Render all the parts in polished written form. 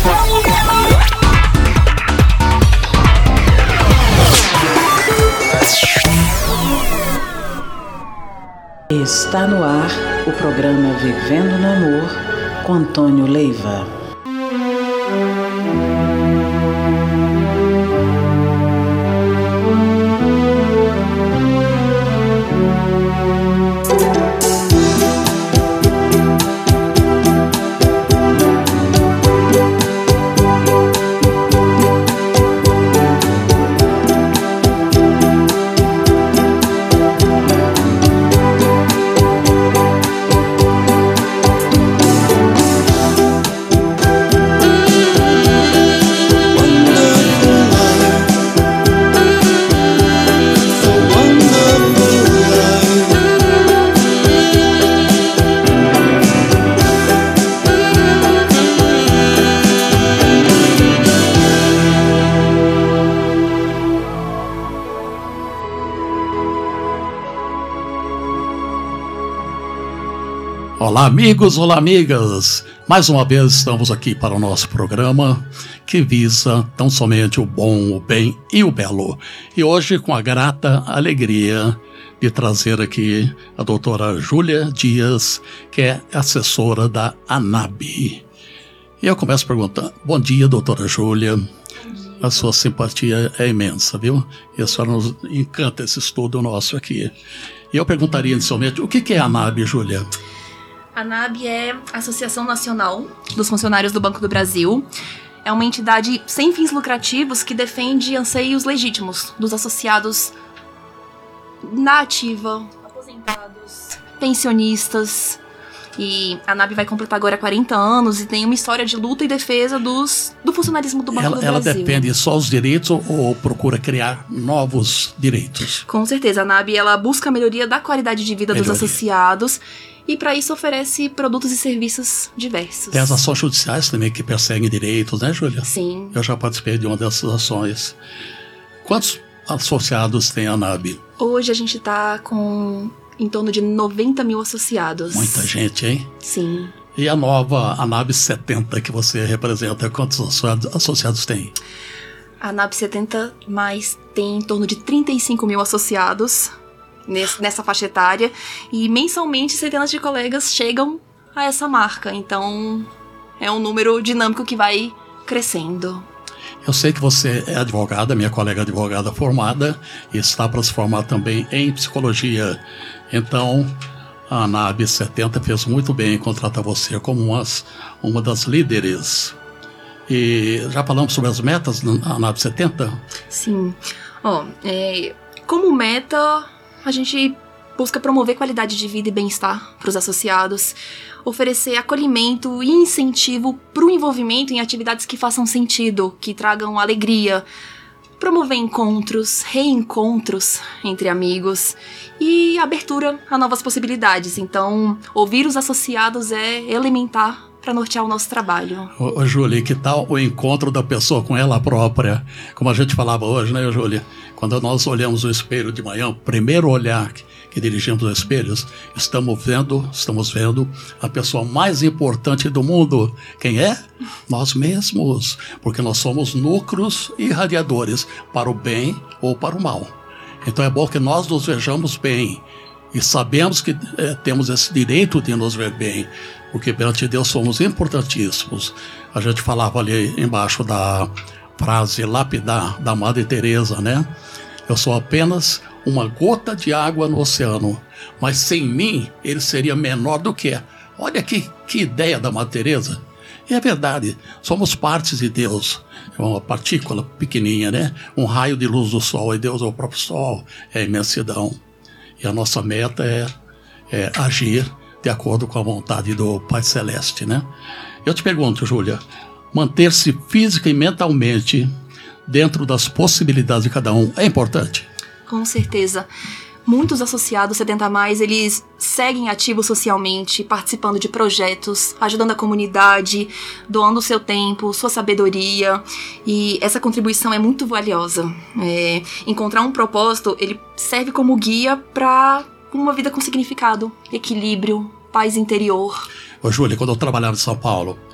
Está no ar o programa Vivendo no Amor com Antônio Leiva. Olá amigos, olá amigas, mais uma vez estamos aqui para o nosso programa que visa tão somente o bom, o bem e o belo. E hoje com a grata alegria de trazer aqui a doutora Júlia Dias, que é assessora da ANAB. E eu começo perguntando, bom dia doutora Júlia, a sua simpatia é imensa, viu? E a senhora nos encanta esse estudo nosso aqui. E eu perguntaria inicialmente, o que é a ANAB, Júlia? A ANAB é a Associação Nacional dos Funcionários do Banco do Brasil. É uma entidade sem fins lucrativos que defende anseios legítimos dos associados na ativa, aposentados, pensionistas. E a ANAB vai completar agora 40 anos e tem uma história de luta e defesa do funcionarismo do Banco do Brasil. Ela defende só os direitos ou procura criar novos direitos? Com certeza, a ANAB ela busca a melhoria da qualidade de vida dos associados. E para isso oferece produtos e serviços diversos. Tem as ações judiciais também que perseguem direitos, né, Júlia? Sim. Eu já participei de uma dessas ações. Quantos associados tem a ANAB? Hoje a gente está com em torno de 90 mil associados. Muita gente, hein? Sim. E a nova ANAB 70 que você representa, quantos associados tem? A ANAB 70 mais tem em torno de 35 mil associados nessa faixa etária, e mensalmente centenas de colegas chegam a essa marca, então é um número dinâmico que vai crescendo. Eu sei que você é advogada, minha colega advogada formada, e está para se formar também em psicologia, então a ANAB 70 fez muito bem em contratar você como uma das líderes. E já falamos sobre as metas da ANAB 70? Sim. Como meta, a gente busca promover qualidade de vida e bem-estar para os associados, oferecer acolhimento e incentivo para o envolvimento em atividades que façam sentido, que tragam alegria, promover encontros, reencontros entre amigos e abertura a novas possibilidades. Então, ouvir os associados é elementar para nortear o nosso trabalho. Ô Júlia, que tal o encontro da pessoa com ela própria? Como a gente falava hoje, né, Júlia? Quando nós olhamos o espelho de manhã, o primeiro olhar que dirigimos aos espelhos, estamos vendo a pessoa mais importante do mundo. Quem é? Nós mesmos. Porque nós somos núcleos irradiadores para o bem ou para o mal. Então é bom que nós nos vejamos bem. E sabemos que temos esse direito de nos ver bem. Porque perante Deus somos importantíssimos. A gente falava ali embaixo da frase lapidar da Madre Teresa, né? Eu sou apenas uma gota de água no oceano, mas sem mim ele seria menor do que é. Olha que ideia da Madre Teresa. E é verdade, somos partes de Deus. É uma partícula pequenininha, né? Um raio de luz do sol, e Deus é o próprio sol, é a imensidão. E a nossa meta é agir de acordo com a vontade do Pai Celeste, né? Eu te pergunto, Júlia, manter-se física e mentalmente dentro das possibilidades de cada um é importante? Com certeza. Muitos associados 70+, eles seguem ativos socialmente, participando de projetos, ajudando a comunidade, doando o seu tempo, sua sabedoria, e essa contribuição é muito valiosa. Encontrar um propósito, ele serve como guia para uma vida com significado, equilíbrio, paz interior. Ô Júlia, quando eu trabalhava em São Paulo,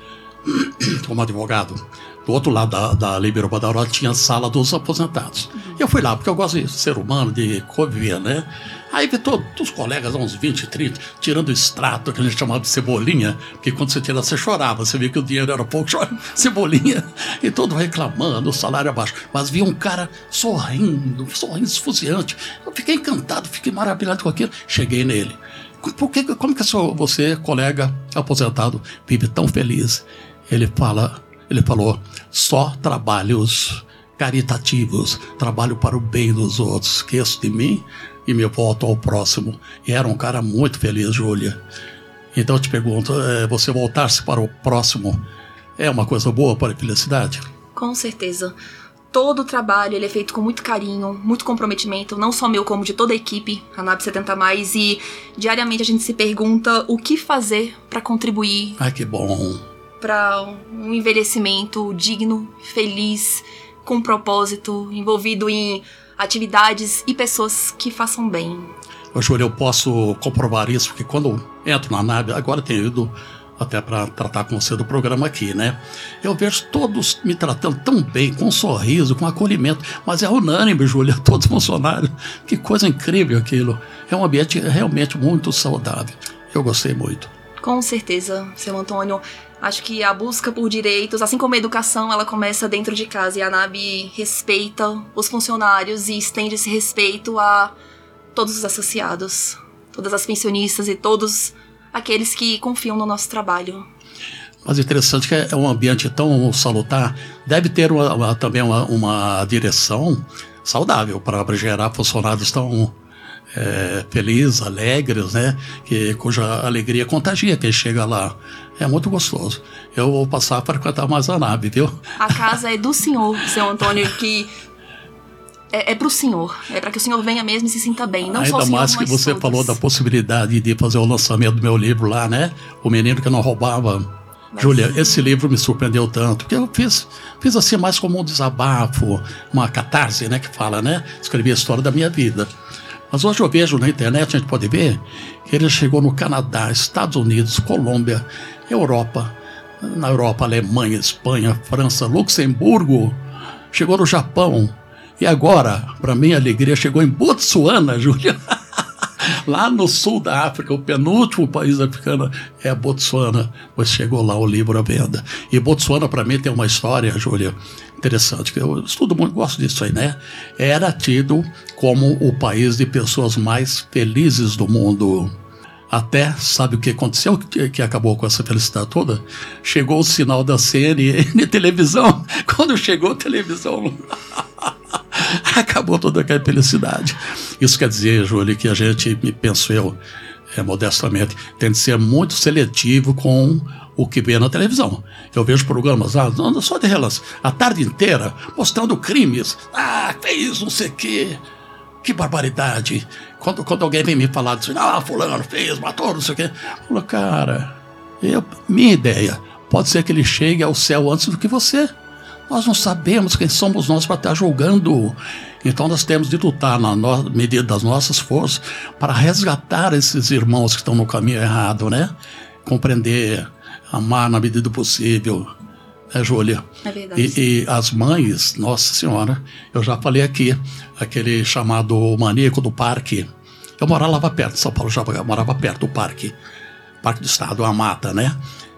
como advogado. Do outro lado da Libero Badaró tinha a sala dos aposentados. Eu fui lá, porque eu gosto de ser humano, de conviver, né? Aí vi todos os colegas, uns 20, 30, tirando o extrato, que a gente chamava de cebolinha, porque quando você tira, você chorava, você via que o dinheiro era pouco, chorava, cebolinha, e todo reclamando, o salário abaixo. Mas vi um cara sorrindo, esfuziante. Eu fiquei encantado, fiquei maravilhado com aquilo. Cheguei nele. Como que você, colega aposentado, vive tão feliz? Ele falou, só trabalhos caritativos, trabalho para o bem dos outros, esqueço de mim e me volto ao próximo. E era um cara muito feliz, Júlia. Então eu te pergunto, você voltar-se para o próximo é uma coisa boa para a felicidade? Com certeza. Todo o trabalho ele é feito com muito carinho, muito comprometimento, não só meu, como de toda a equipe, a NAB 70+, e diariamente a gente se pergunta o que fazer para contribuir. Ai, que bom. Para um envelhecimento digno, feliz, com propósito, envolvido em atividades e pessoas que façam bem. Júlia, eu posso comprovar isso, porque quando entro na NAB, agora tenho ido até para tratar com você do programa aqui, né? Eu vejo todos me tratando tão bem, com um sorriso, com acolhimento, mas é unânime, Júlia, todos os funcionários. Que coisa incrível aquilo. É um ambiente realmente muito saudável. Eu gostei muito. Com certeza, seu Antônio. Acho que a busca por direitos, assim como a educação, ela começa dentro de casa, e a NAB respeita os funcionários e estende esse respeito a todos os associados, todas as pensionistas e todos aqueles que confiam no nosso trabalho. Mas interessante que é um ambiente tão salutar. Deve ter também uma direção saudável para gerar funcionários tão felizes, alegres, né? Cuja alegria contagia quem chega lá. É muito gostoso. Eu vou passar a frequentar mais a NAB, viu? A casa é do senhor, seu Antônio, que é pro senhor. É para que o senhor venha mesmo e se sinta bem. Não ainda só o senhor, mais que você todos. Falou da possibilidade de fazer o lançamento do meu livro lá, né? O Menino que Não Roubava. Júlia, esse livro me surpreendeu tanto, porque eu fiz assim mais como um desabafo, uma catarse, né? Que fala, né? Escrevi a história da minha vida. Mas hoje eu vejo na internet, a gente pode ver, que ele chegou no Canadá, Estados Unidos, Colômbia, Europa, na Europa, Alemanha, Espanha, França, Luxemburgo, chegou no Japão, e agora, para minha alegria, chegou em Botsuana, Júlia. Lá no sul da África, o penúltimo país africano é Botsuana, pois chegou lá o livro à venda. E Botsuana, para mim, tem uma história, Júlia, interessante, que eu estudo muito, gosto disso aí, né? Era tido como o país de pessoas mais felizes do mundo. Até, sabe o que aconteceu que acabou com essa felicidade toda? Chegou o sinal da CNN televisão. Quando chegou a televisão, acabou toda aquela felicidade. Isso quer dizer, Júlia, que a gente, penso eu, modestamente, tem de ser muito seletivo com o que vê na televisão. Eu vejo programas lá, só de relance, a tarde inteira, mostrando crimes. Fez não sei o quê. Que barbaridade. Quando alguém vem me falar disso, fulano fez, matou, não sei o quê. Eu falo, cara, minha ideia, pode ser que ele chegue ao céu antes do que você. Nós não sabemos quem somos nós para estar julgando. Então nós temos de lutar na medida das nossas forças para resgatar esses irmãos que estão no caminho errado, né? Compreender, amar na medida do possível. Júlia? É verdade. E as mães, Nossa Senhora, eu já falei aqui, aquele chamado maníaco do parque. Eu morava perto de São Paulo, já morava perto do parque do Estado, a mata, né?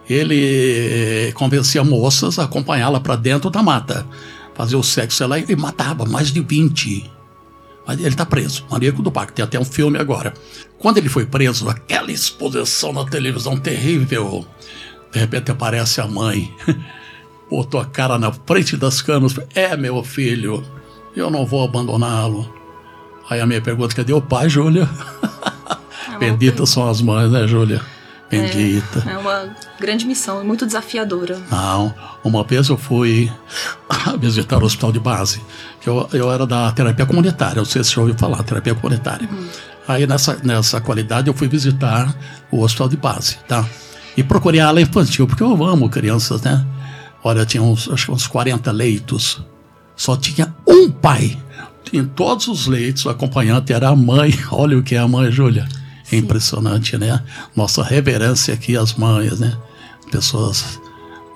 Ele convencia moças a acompanhá-la para dentro da mata, fazia o sexo lá e matava mais de 20. Mas ele está preso, maníaco do parque, tem até um filme agora. Quando ele foi preso, aquela exposição na televisão terrível, de repente aparece a mãe, botou a cara na frente das câmeras, meu filho, eu não vou abandoná-lo. Aí a minha pergunta, cadê o pai, Júlia? Benditas são as mães, né, Júlia? Bendita. É uma grande missão, muito desafiadora. Não, uma vez eu fui visitar o hospital de base, que eu era da terapia comunitária, não sei se você ouviu falar, terapia comunitária. Aí nessa qualidade eu fui visitar o hospital de base, tá? E procurei a ala infantil, porque eu amo crianças, né? Olha, tinha acho que uns 40 leitos, só tinha um pai. Em todos os leitos, o acompanhante era a mãe. Olha o que é a mãe, Júlia. É impressionante, né? Nossa reverência aqui às mães, né? Pessoas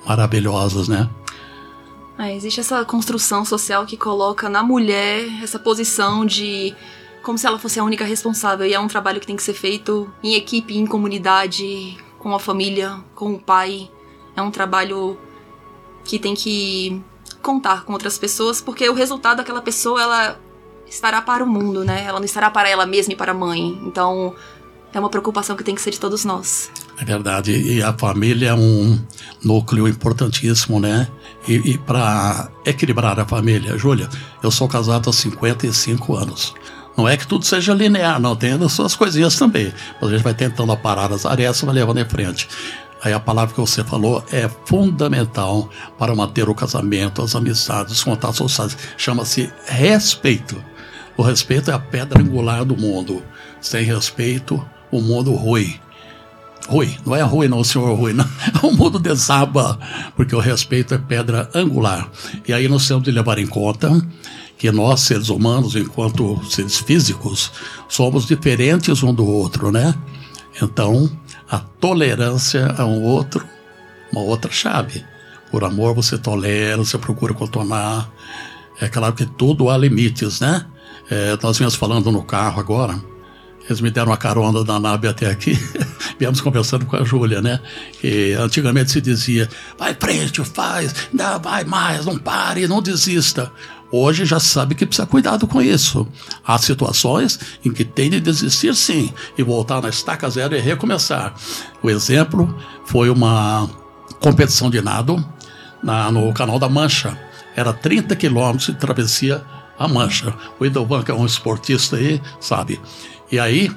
maravilhosas, né? Existe essa construção social que coloca na mulher essa posição de como se ela fosse a única responsável, e é um trabalho que tem que ser feito em equipe, em comunidade, com a família, com o pai. É um trabalho que tem que contar com outras pessoas, porque o resultado daquela pessoa, ela estará para o mundo, né? Ela não estará para ela mesma e para a mãe. Então, é uma preocupação que tem que ser de todos nós. É verdade, e a família é um núcleo importantíssimo, né? E para equilibrar a família, Júlia, eu sou casado há 55 anos. Não é que tudo seja linear, não, tem as suas coisinhas também. A gente vai tentando aparar as arestas, vai levando em frente. Aí a palavra que você falou é fundamental para manter o casamento, as amizades, os contatos sociais. Chama-se respeito. O respeito é a pedra angular do mundo. Sem respeito, o mundo rui. Rui, não é ruim não, senhor Rui, não. O mundo desaba, porque o respeito é pedra angular. E aí nós temos de levar em conta que nós, seres humanos, enquanto seres físicos, somos diferentes um do outro, né? Então, a tolerância a um outro, uma outra chave. Por amor você tolera, você procura contornar. É claro que tudo há limites, né? Nós viemos falando no carro agora, eles me deram uma carona da nave até aqui, viemos conversando com a Júlia, né? Que antigamente se dizia, vai frente, faz, ainda vai mais, não pare, não desista. Hoje já se sabe que precisa cuidado com isso. Há situações em que tem de desistir sim, e voltar na estaca zero e recomeçar. O exemplo foi uma competição de nado no Canal da Mancha. Era 30 quilômetros de travessia a Mancha. O Idovan, que é um esportista aí, sabe. E aí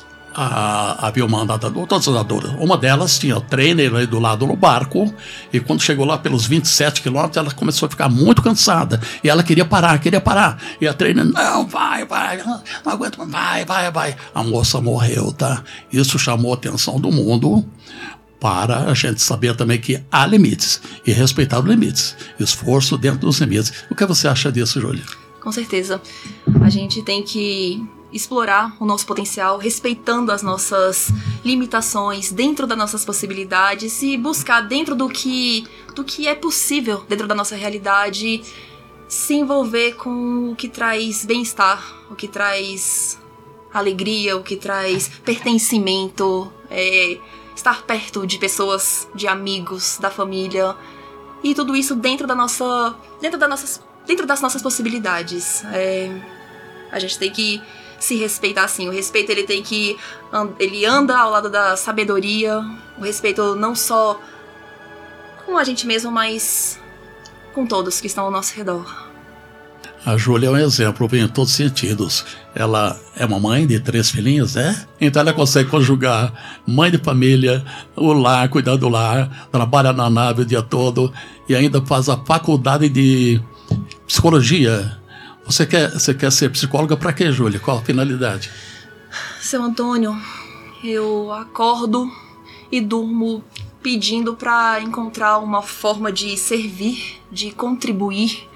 havia uma nadadora, todas as nadadoras. Uma delas tinha o trainer aí do lado no barco, e quando chegou lá pelos 27 quilômetros, ela começou a ficar muito cansada. E ela queria parar. E a trainer, não, vai, não aguento, vai. A moça morreu, tá? Isso chamou a atenção do mundo para a gente saber também que há limites, e respeitar os limites. Esforço dentro dos limites. O que você acha disso, Júlia? Com certeza. A gente tem que explorar o nosso potencial, respeitando as nossas limitações, dentro das nossas possibilidades, e buscar dentro do que é possível, dentro da nossa realidade, se envolver com o que traz bem-estar, o que traz alegria, o que traz pertencimento, estar perto de pessoas, de amigos, da família, e tudo isso dentro das nossas possibilidades. A gente tem que se respeitar assim. O respeito, ele anda ao lado da sabedoria. O respeito não só com a gente mesmo, mas com todos que estão ao nosso redor. A Júlia é um exemplo em todos os sentidos. Ela é uma mãe de 3 filhinhos, né? Então ela consegue conjugar mãe de família, o lar, cuidar do lar, trabalha na nave o dia todo e ainda faz a faculdade de psicologia. Você quer ser psicóloga para quê, Júlia? Qual a finalidade? Seu Antônio, eu acordo e durmo pedindo para encontrar uma forma de servir, de contribuir,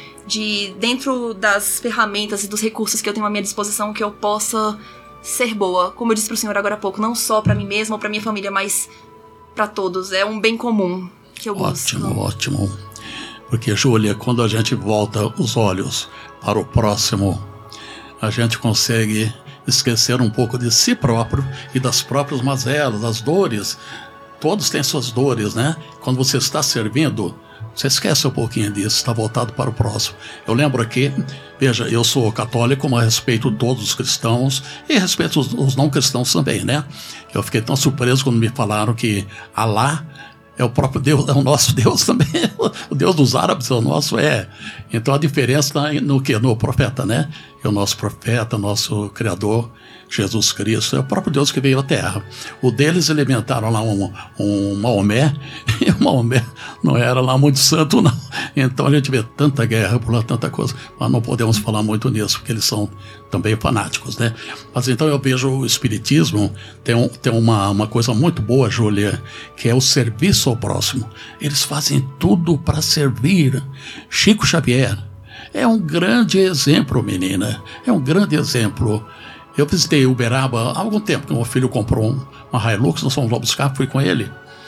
de dentro das ferramentas e dos recursos que eu tenho à minha disposição, que eu possa ser boa. Como eu disse para o senhor agora há pouco, não só para mim mesma ou para minha família, mas para todos. É um bem comum que eu busco. Ótimo. Porque, Júlia, quando a gente volta os olhos para o próximo, a gente consegue esquecer um pouco de si próprio e das próprias mazelas, das dores. Todos têm suas dores, né? Quando você está servindo, você esquece um pouquinho disso, está voltado para o próximo. Eu lembro aqui, veja, eu sou católico, mas respeito todos os cristãos e respeito os não cristãos também, né? Eu fiquei tão surpreso quando me falaram que Alá é o próprio Deus, é o nosso Deus também. O Deus dos árabes é o nosso, Então a diferença está no quê? No profeta, né? E o nosso profeta, nosso Criador, Jesus Cristo, é o próprio Deus que veio à Terra. O deles inventaram lá um Maomé, e o Maomé não era lá muito santo, não. Então a gente vê tanta guerra por lá, tanta coisa, mas não podemos falar muito nisso, porque eles são também fanáticos, né? Mas então eu vejo o Espiritismo, tem uma coisa muito boa, Júlia, que é o serviço ao próximo. Eles fazem tudo para servir. Chico Xavier é um grande exemplo, menina, é um grande exemplo. Eu visitei Uberaba há algum tempo, que meu filho comprou uma Hilux, nós fomos lá buscar, fui com ele.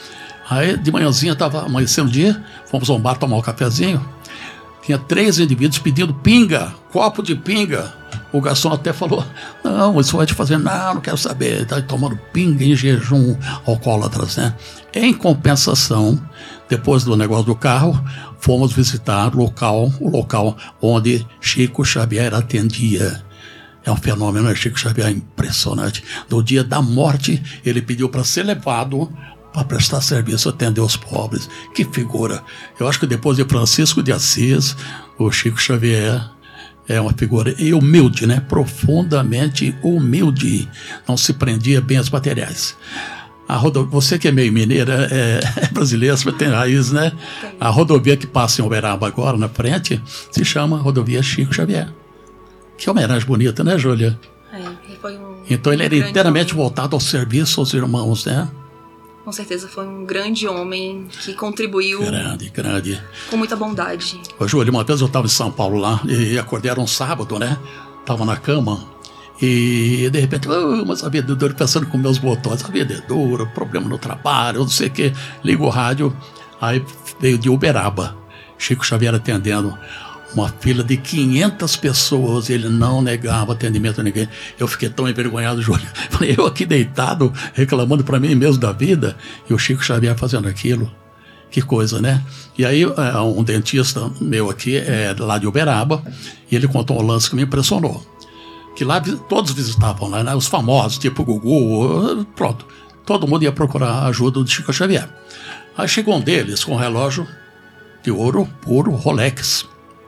Aí de manhãzinha estava amanhecendo o dia, fomos ao bar tomar um cafezinho. Tinha 3 indivíduos pedindo pinga, copo de pinga. O garçom até falou, não, isso vai te fazer, não quero saber. Está tomando pinga em jejum, alcoólatras, né? Em compensação, depois do negócio do carro, fomos visitar o local onde Chico Xavier atendia. É um fenômeno, né? Chico Xavier é impressionante. No dia da morte, ele pediu para ser levado para prestar serviço, atender os pobres. Que figura! Eu acho que depois de Francisco de Assis, o Chico Xavier é uma figura humilde, né? Profundamente humilde. Não se prendia bem aos materiais. Você que é meio mineira, é brasileira, você tem raiz, né? A rodovia que passa em Uberaba agora, na frente, se chama Rodovia Chico Xavier. Que homenagem bonita, né, Júlia? Então ele era inteiramente voltado ao serviço aos irmãos, né? Com certeza foi um grande homem que contribuiu grande. com muita bondade. Ô, Júlia, uma vez eu estava em São Paulo lá e acordei, era um sábado, né? Estava na cama e de repente, mas a vida é dura, pensando com meus botões, a vida é dura, problema no trabalho, não sei o que. Ligo o rádio, aí veio de Uberaba, Chico Xavier atendendo. Uma fila de 500 pessoas, ele não negava atendimento a ninguém. Eu fiquei tão envergonhado, Júlio. Falei, eu aqui deitado, reclamando para mim mesmo da vida, e o Chico Xavier fazendo aquilo. Que coisa, né? E aí, um dentista meu aqui, lá de Uberaba, e ele contou um lance que me impressionou. Que lá todos visitavam, né? Os famosos, tipo Gugu, pronto. Todo mundo ia procurar a ajuda do Chico Xavier. Aí chegou um deles com um relógio de ouro puro, Rolex.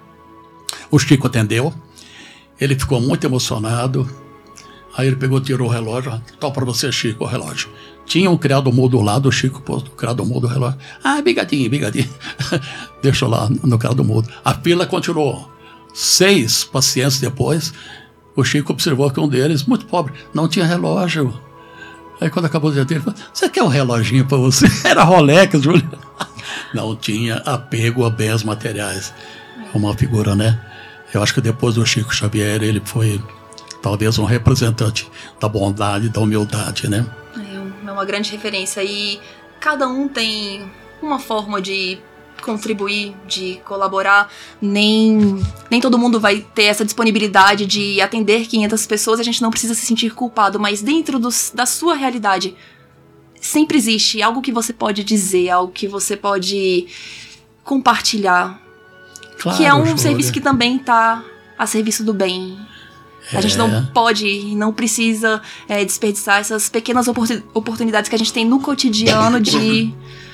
O Chico atendeu, ele ficou muito emocionado, aí ele pegou, tirou o relógio, toma para você, Chico, o relógio. Tinha um criado mudo lá, do Chico pôs no criado mudo o relógio. Bigadinho. Deixou lá no criado mudo. A fila continuou. 6 pacientes depois, o Chico observou que um deles, muito pobre, não tinha relógio. Aí quando acabou o dia dele, ele falou, você quer um reloginho para você? Era Rolex, Júlio. Não tinha apego a bens materiais. Uma figura, né? Eu acho que depois do Chico Xavier, ele foi talvez um representante da bondade, da humildade, né? É uma grande referência e cada um tem uma forma de contribuir, de colaborar. Nem todo mundo vai ter essa disponibilidade de atender 500 pessoas, a gente não precisa se sentir culpado, mas dentro da sua realidade sempre existe algo que você pode dizer, algo que você pode compartilhar. Claro, que é um serviço que também está a serviço do bem. A gente não pode e não precisa desperdiçar essas pequenas oportunidades que a gente tem no cotidiano de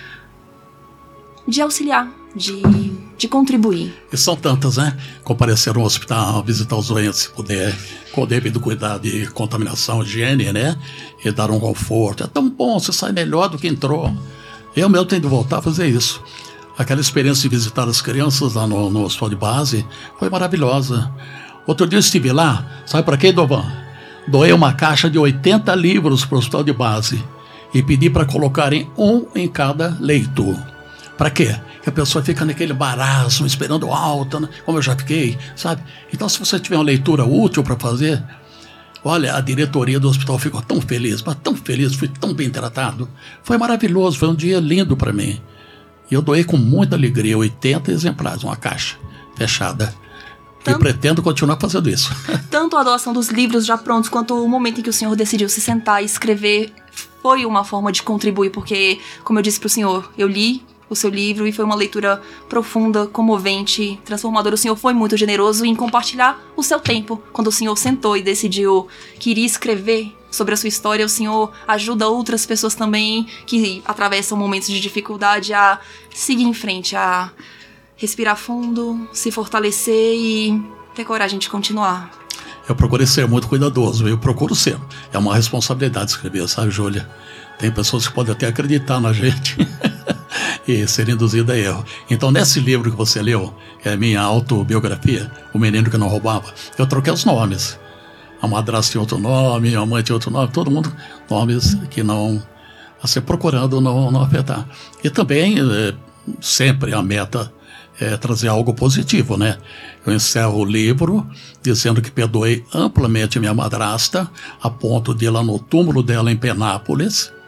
auxiliar, de contribuir. E são tantas, né? Comparecer no hospital, visitar os doentes, se puder, com o devido cuidado de contaminação, higiene, né? E dar um conforto. É tão bom, você sai melhor do que entrou. Eu mesmo tenho de voltar a fazer isso. Aquela experiência de visitar as crianças lá no hospital de base foi maravilhosa. Outro dia eu estive lá, sabe para quê, Dovan? Doei uma caixa de 80 livros para o hospital de base e pedi para colocarem um em cada leito. Para quê? Que a pessoa fica naquele marasmo, esperando alta, né? Como eu já fiquei, sabe? Então, se você tiver uma leitura útil para fazer, olha, a diretoria do hospital ficou tão feliz, mas tão feliz, fui tão bem tratado. Foi maravilhoso, foi um dia lindo para mim. E eu doei com muita alegria 80 exemplares, uma caixa fechada. E pretendo continuar fazendo isso. Tanto a doação dos livros já prontos, quanto o momento em que o senhor decidiu se sentar e escrever, foi uma forma de contribuir, porque, como eu disse para o senhor, eu li o seu livro e foi uma leitura profunda, comovente, transformadora. O senhor foi muito generoso em compartilhar o seu tempo. Quando o senhor sentou e decidiu que iria escrever sobre a sua história, o senhor ajuda outras pessoas também que atravessam momentos de dificuldade a seguir em frente, a respirar fundo, se fortalecer e ter coragem de continuar. Eu procurei ser muito cuidadoso, eu procuro ser. É uma responsabilidade escrever, sabe, Júlia? Tem pessoas que podem até acreditar na gente e ser induzida a erro. Então, nesse livro que você leu, que é a minha autobiografia, O Menino que Não Roubava, eu troquei os nomes. A madrasta tinha outro nome, a mãe tinha outro nome, todo mundo nomes que não... Assim, procurando não afetar. E também, sempre a meta é trazer algo positivo, né? Eu encerro o livro dizendo que perdoei amplamente minha madrasta, a ponto de ir lá no túmulo dela em Penápolis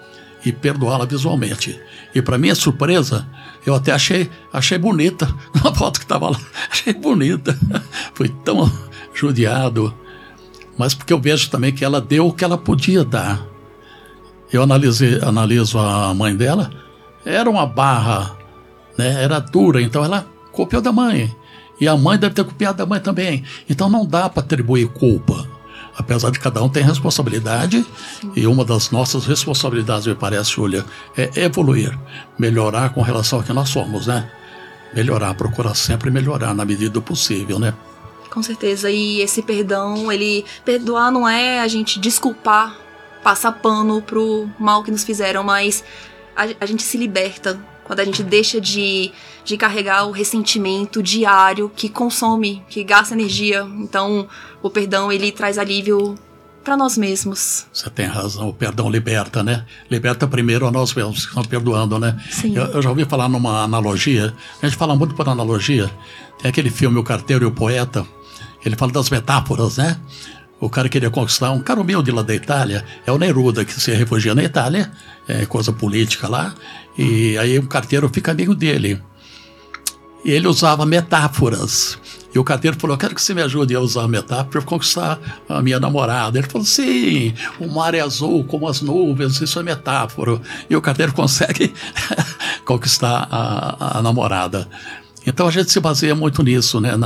e perdoá-la visualmente. E para minha surpresa, eu até achei bonita a foto que estava lá. Achei bonita. Fui tão judiado. Mas porque eu vejo também que ela deu o que ela podia dar. Eu analiso a mãe dela, era uma barra, né? Era dura, então ela copiou da mãe. E a mãe deve ter copiado da mãe também. Então não dá para atribuir culpa. Apesar de cada um ter responsabilidade, e uma das nossas responsabilidades, me parece, Júlia, é evoluir, melhorar com relação ao que nós somos, né? Melhorar, procurar sempre melhorar na medida do possível, né? Com certeza, e esse perdão, perdoar não é a gente desculpar, passar pano pro mal que nos fizeram, mas a gente se liberta quando a gente deixa de carregar o ressentimento diário que consome, que gasta energia. Então, o perdão, ele traz alívio para nós mesmos. Você tem razão, o perdão liberta, né? Liberta primeiro a nós mesmos que estamos perdoando, né? Sim. Eu já ouvi falar numa analogia, a gente fala muito por analogia, tem aquele filme O Carteiro e o Poeta, ele fala das metáforas, né? O cara queria conquistar um cara humilde lá da Itália, é o Neruda, que se refugia na Itália, é coisa política lá, e aí o carteiro fica amigo dele. E ele usava metáforas. E o carteiro falou, eu quero que você me ajude a usar a metáfora para conquistar a minha namorada. Ele falou, sim, o mar é azul como as nuvens, isso é metáfora. E o carteiro consegue conquistar a namorada. Então a gente se baseia muito nisso, né?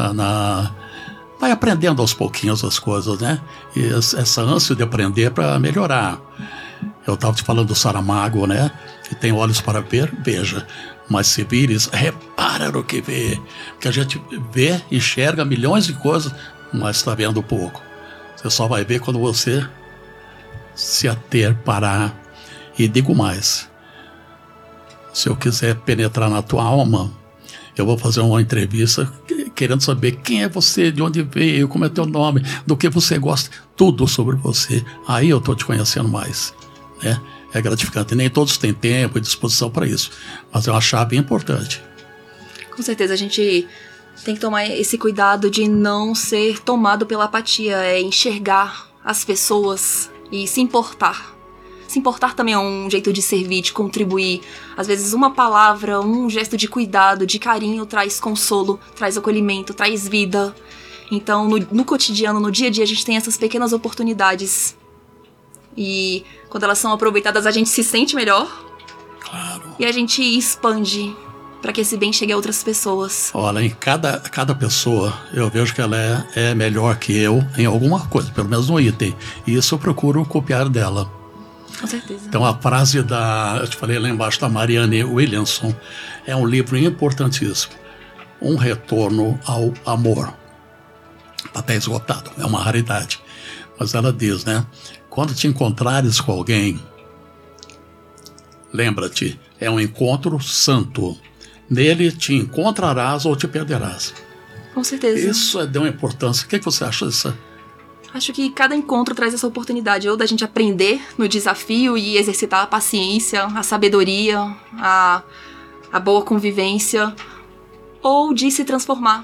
Vai aprendendo aos pouquinhos as coisas, né? E essa ânsia de aprender para melhorar. Eu estava te falando do Saramago, né? Que tem olhos para ver, veja. Mas se vires, repara no que vê. Porque a gente vê, enxerga milhões de coisas, mas está vendo pouco. Você só vai ver quando você se ater, parar. E digo mais. Se eu quiser penetrar na tua alma, eu vou fazer uma entrevista querendo saber quem é você, de onde veio, como é teu nome, do que você gosta, tudo sobre você. Aí eu estou te conhecendo mais, né? É gratificante. Nem todos têm tempo e disposição para isso, mas é uma chave importante. Com certeza, a gente tem que tomar esse cuidado de não ser tomado pela apatia, enxergar as pessoas e se importar. Se importar também é um jeito de servir, de contribuir. Às vezes uma palavra, um gesto de cuidado, de carinho traz consolo, traz acolhimento, traz vida. Então, no cotidiano, no dia a dia, a gente tem essas pequenas oportunidades. E quando elas são aproveitadas, a gente se sente melhor. Claro. E a gente expande para que esse bem chegue a outras pessoas. Olha, em cada pessoa, eu vejo que ela é melhor que eu em alguma coisa, pelo menos no item. E isso eu procuro copiar dela. Com certeza. Então a frase eu te falei lá embaixo, da Marianne Williamson, é um livro importantíssimo. Um retorno ao amor. Está até esgotado, é uma raridade. Mas ela diz, né? Quando te encontrares com alguém, lembra-te, é um encontro santo. Nele te encontrarás ou te perderás. Com certeza. Isso é de uma importância. O que você acha disso? Acho que cada encontro traz essa oportunidade, ou da gente aprender no desafio e exercitar a paciência, a sabedoria, a boa convivência, ou de se transformar,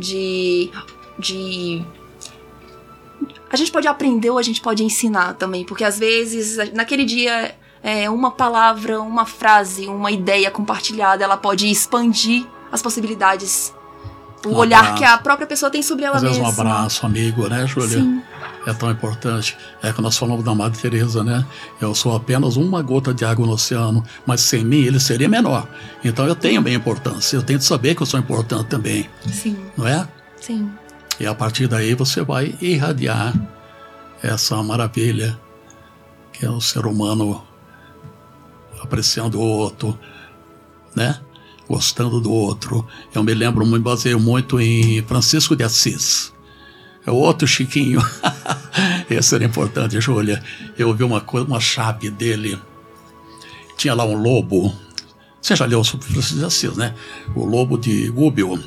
A gente pode aprender ou a gente pode ensinar também, porque às vezes, naquele dia, uma palavra, uma frase, uma ideia compartilhada, ela pode expandir as possibilidades. O olhar que a própria pessoa tem sobre ela mesma. Às vezes um abraço, amigo, né, Júlia? Sim. É tão importante. É que nós falamos da Madre Teresa, né? Eu sou apenas uma gota de água no oceano, mas sem mim ele seria menor. Então eu tenho minha importância, eu tenho que saber que eu sou importante também. Sim. Não é? Sim. E a partir daí você vai irradiar essa maravilha que é o ser humano apreciando o outro, né? Gostando do outro. Eu me lembro, me baseio muito em Francisco de Assis. É o outro Chiquinho. Esse era importante, Júlia. Eu vi uma chave dele. Tinha lá um lobo. Você já leu sobre Francisco de Assis, né? O lobo de Gúbio.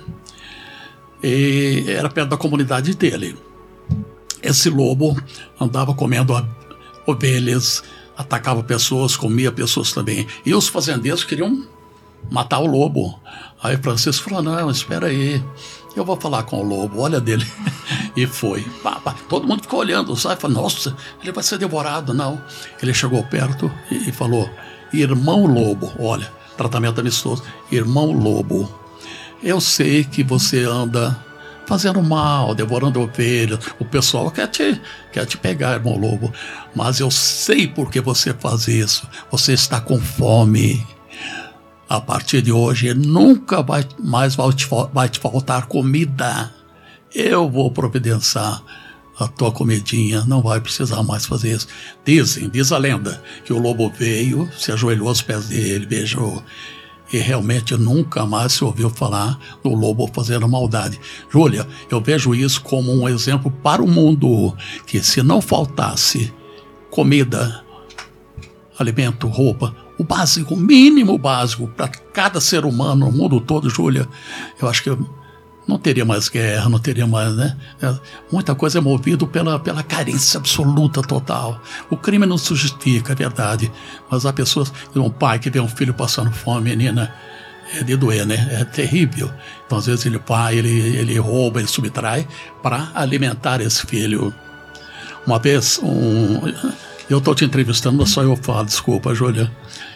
E era perto da comunidade dele. Esse lobo andava comendo ovelhas, atacava pessoas, comia pessoas também. E os fazendeiros queriam matar o lobo. Aí Francisco falou, não, espera aí, eu vou falar com o lobo, olha dele. E foi. Todo mundo ficou olhando, sabe? Falou, nossa, ele vai ser devorado. Não. Ele chegou perto e falou, Irmão Lobo, olha, tratamento amistoso. Irmão Lobo, eu sei que você anda fazendo mal, devorando ovelhas, o pessoal quer te pegar, irmão Lobo, mas eu sei por que você faz isso. Você está com fome. A partir de hoje nunca mais vai te faltar comida. Eu vou providenciar a tua comidinha, não vai precisar mais fazer isso. Diz a lenda, que o lobo veio, se ajoelhou aos pés dele, beijou, e realmente nunca mais se ouviu falar do lobo fazendo maldade. Júlia, eu vejo isso como um exemplo para o mundo, que se não faltasse comida, alimento, roupa, o básico, o mínimo básico para cada ser humano no mundo todo, Júlia, eu acho que não teria mais guerra, não teria mais, né? Muita coisa é movida pela carência absoluta, total. O crime não se justifica, é verdade, mas há pessoas, um pai que vê um filho passando fome, menina, é de doer, né? É terrível. Então, às vezes, ele rouba, ele subtrai para alimentar esse filho. Uma vez, eu estou te entrevistando, mas só eu falo, desculpa, Júlia.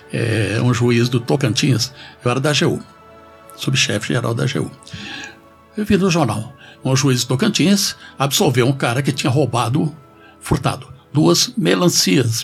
Um juiz do Tocantins, eu era da AGU, subchefe geral da AGU. Eu vi no jornal, um juiz do Tocantins absolveu um cara que tinha furtado 2 melancias.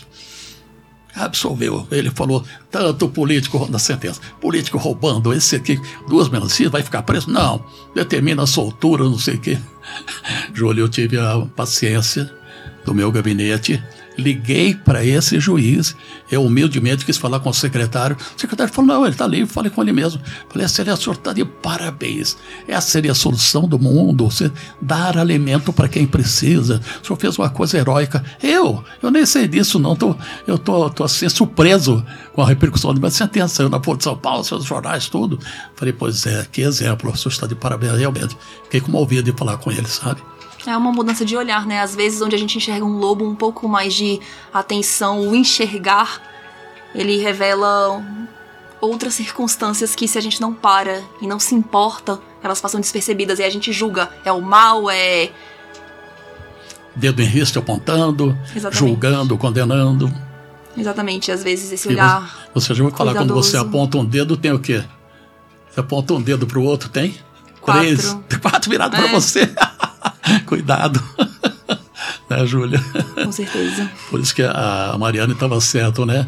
Absolveu. Ele falou, tanto político na sentença, político roubando, esse aqui, 2 melancias, vai ficar preso? Não, determina a soltura, não sei o quê. Júlio, eu tive a paciência do meu gabinete, liguei para esse juiz, eu humildemente quis falar com o secretário falou, não, ele está ali, falei com ele mesmo. Falei, seria senhor, tá de parabéns, essa seria a solução do mundo, você dar alimento para quem precisa, o senhor fez uma coisa heróica. Eu nem sei disso não, eu tô assim surpreso com a repercussão de minha sentença, eu na Folha de São Paulo, seus jornais, tudo. Falei, pois é, que exemplo, o senhor está de parabéns, realmente. Fiquei comovido de falar com ele, sabe? É uma mudança de olhar, né? Às vezes, onde a gente enxerga um lobo, um pouco mais de atenção, o enxergar, ele revela outras circunstâncias que, se a gente não para e não se importa, elas passam despercebidas e a gente julga. É o mal, é... Dedo em riste apontando, exatamente, julgando, condenando. Exatamente, às vezes esse olhar... Você já ouviu falar, quando você aponta um dedo, tem o quê? Você aponta um dedo pro outro, tem? 4. 4 virado para você. Cuidado, né, Júlia? Com certeza. Por isso que a Mariana estava certa, né?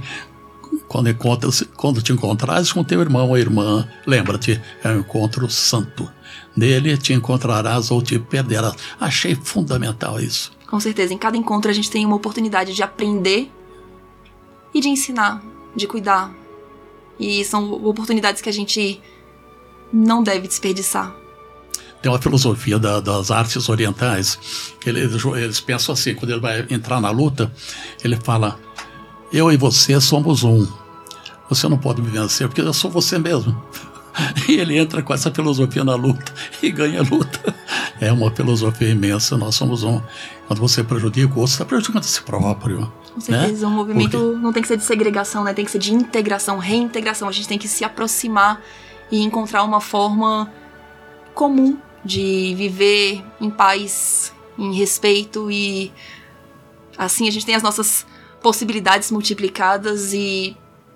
Quando te encontrares com teu irmão ou irmã, lembra-te, é um encontro santo. Nele te encontrarás ou te perderás. Achei fundamental isso. Com certeza, em cada encontro a gente tem uma oportunidade de aprender e de ensinar, de cuidar. E são oportunidades que a gente não deve desperdiçar. Tem uma filosofia das artes orientais, que eles pensam assim, quando ele vai entrar na luta, ele fala, eu e você somos um, você não pode me vencer, porque eu sou você mesmo. E ele entra com essa filosofia na luta e ganha a luta. É uma filosofia imensa, nós somos um. Quando você prejudica o outro, você está prejudicando a si próprio. Com certeza, né? Um movimento não tem que ser de segregação, né? Tem que ser de integração, reintegração. A gente tem que se aproximar e encontrar uma forma comum de viver em paz, em respeito, e assim a gente tem as nossas possibilidades multiplicadas e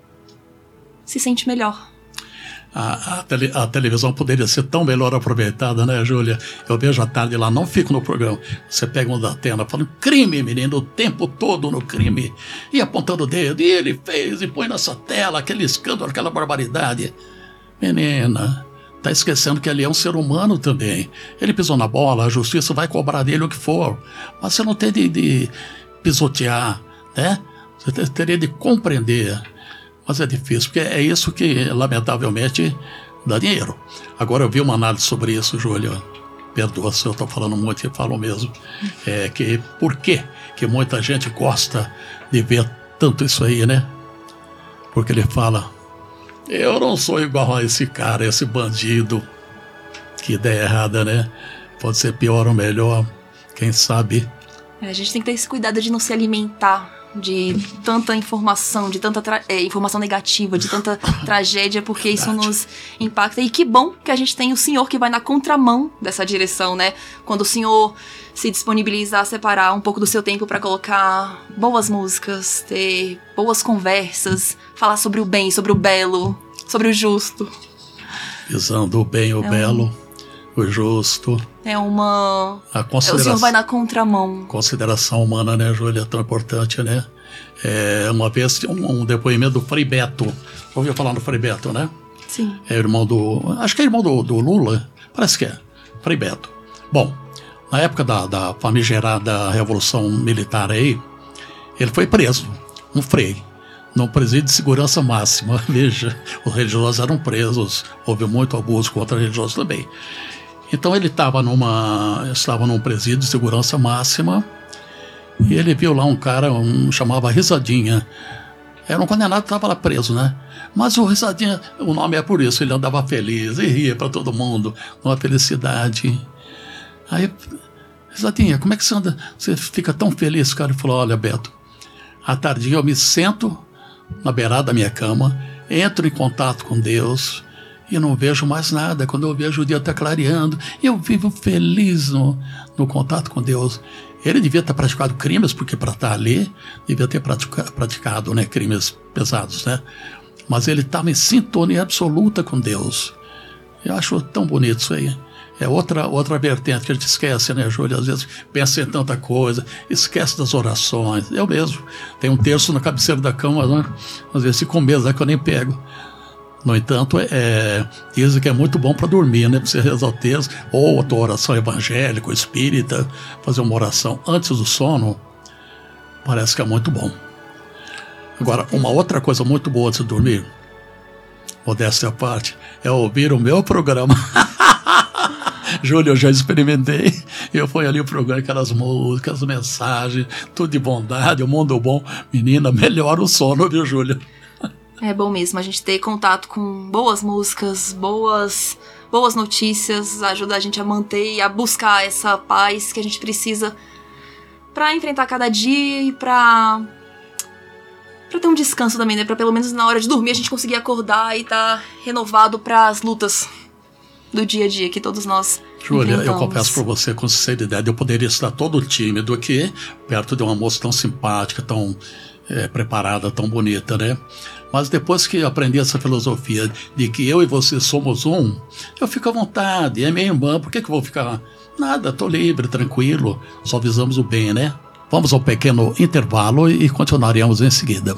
se sente melhor. A televisão poderia ser tão melhor aproveitada, né, Júlia? Eu vejo à tarde lá, não fico no programa. Você pega um da tela falando crime, menino, o tempo todo no crime, e apontando o dedo, e ele fez, e põe nessa tela aquele escândalo, aquela barbaridade. Menina, tá esquecendo que ele é um ser humano também. Ele pisou na bola, a justiça vai cobrar dele o que for. Mas você não tem de pisotear, né? Você teria de compreender. Mas é difícil, porque é isso que, lamentavelmente, dá dinheiro. Agora, eu vi uma análise sobre isso, Júlia. Perdoa se eu estou falando muito, eu falo mesmo. Por que muita gente gosta de ver tanto isso aí, né? Porque ele fala... Eu não sou igual a esse cara, esse bandido. Que ideia errada, né? Pode ser pior ou melhor, quem sabe. A gente tem que ter esse cuidado de não se alimentar de tanta informação, de tanta informação negativa, de tanta tragédia, porque isso nos impacta. E que bom que a gente tem o Senhor que vai na contramão dessa direção, né? Quando o Senhor se disponibiliza a separar um pouco do seu tempo para colocar boas músicas, ter boas conversas, falar sobre o bem, sobre o belo, sobre o justo. Visando o bem, o belo, o justo. O Senhor vai na contramão. Consideração humana, né, Júlia? É tão importante, né? Uma vez, um depoimento do Frei Beto. Ouviu falar no Frei Beto, né? Sim. É irmão acho que é irmão do Lula. Parece que é. Frei Beto. Bom, na época da famigerada Revolução Militar aí, ele foi preso. Um frei. Num presídio de segurança máxima. Veja, os religiosos eram presos. Houve muito abuso contra religiosos também. Então ele estava num presídio de segurança máxima e ele viu lá um cara, chamava Risadinha. Era um condenado que estava lá preso, né? Mas o Risadinha, o nome é por isso, ele andava feliz e ria para todo mundo, uma felicidade. Aí, Risadinha, como é que você anda? Você fica tão feliz? O cara falou, olha, Beto, à tardinha eu me sento na beirada da minha cama, entro em contato com Deus e não vejo mais nada. Quando eu vejo o dia está clareando, eu vivo feliz no contato com Deus. Ele devia ter praticado crimes, porque para estar ali, devia ter praticado, né, crimes pesados, né? Mas ele estava em sintonia absoluta com Deus. Eu acho tão bonito isso aí. É outra vertente que a gente esquece, né, Júlia? Às vezes pensa em tanta coisa, esquece das orações. Eu mesmo tenho um terço na cabeceira da cama, né? Às vezes fico com medo, né, que eu nem pego. No entanto, dizem que é muito bom para dormir, né? Você rezar o texto, ou a tua oração evangélica, ou espírita, fazer uma oração antes do sono, parece que é muito bom. Agora, uma outra coisa muito boa de se dormir, modéstia à parte, é ouvir o meu programa. Júlio, eu já experimentei. Eu fui ali o programa, aquelas músicas, mensagens, tudo de bondade, o mundo bom. Menina, melhora o sono, viu, Júlio? É bom mesmo, a gente ter contato com boas músicas, boas notícias, ajuda a gente a manter e a buscar essa paz que a gente precisa pra enfrentar cada dia e pra ter um descanso também, né? Pra pelo menos na hora de dormir a gente conseguir acordar e tá renovado pras lutas do dia a dia que todos nós Júlia, enfrentamos. eu confesso pra você com sinceridade, eu poderia estar todo tímido aqui, perto de uma moça tão simpática, tão preparada, tão bonita, né? Mas depois que aprendi essa filosofia de que eu e você somos um, eu fico à vontade, é minha irmã, por que eu vou ficar? Nada, tô livre, tranquilo, só visamos o bem, né? Vamos ao pequeno intervalo e continuaremos em seguida.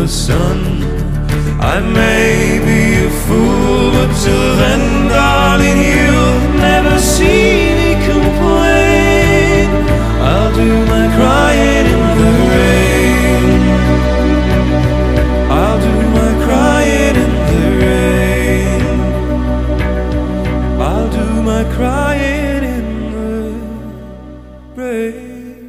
the sun. I may be a fool, but till then, darling, you'll never see me complain. I'll do my crying in the rain. I'll do my crying in the rain. I'll do my crying in the rain.